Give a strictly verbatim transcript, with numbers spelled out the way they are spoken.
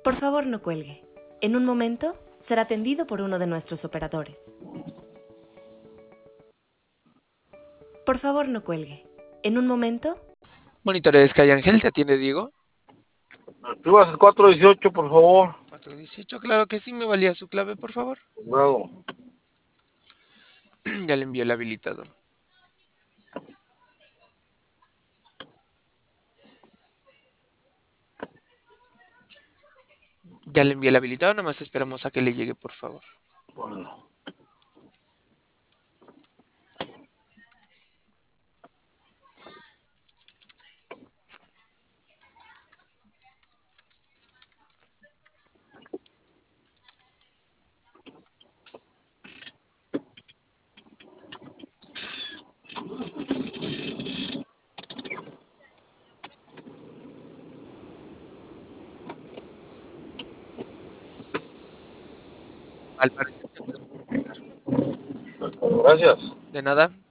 Por favor, no cuelgue. En un momento será atendido por uno de nuestros operadores. Por favor, no cuelgue. En un momento... Monitores Sky Ángel, ¿te atiende Diego? Activas el cuatro dieciocho, por favor. cuatro dieciocho, claro que sí, me valía su clave, por favor. Luego. Ya le envió el habilitador. Ya le envié el habilitador, nada más esperamos a que le llegue, por favor. Bueno. Al parecer ya podemos empezar. Gracias. De nada.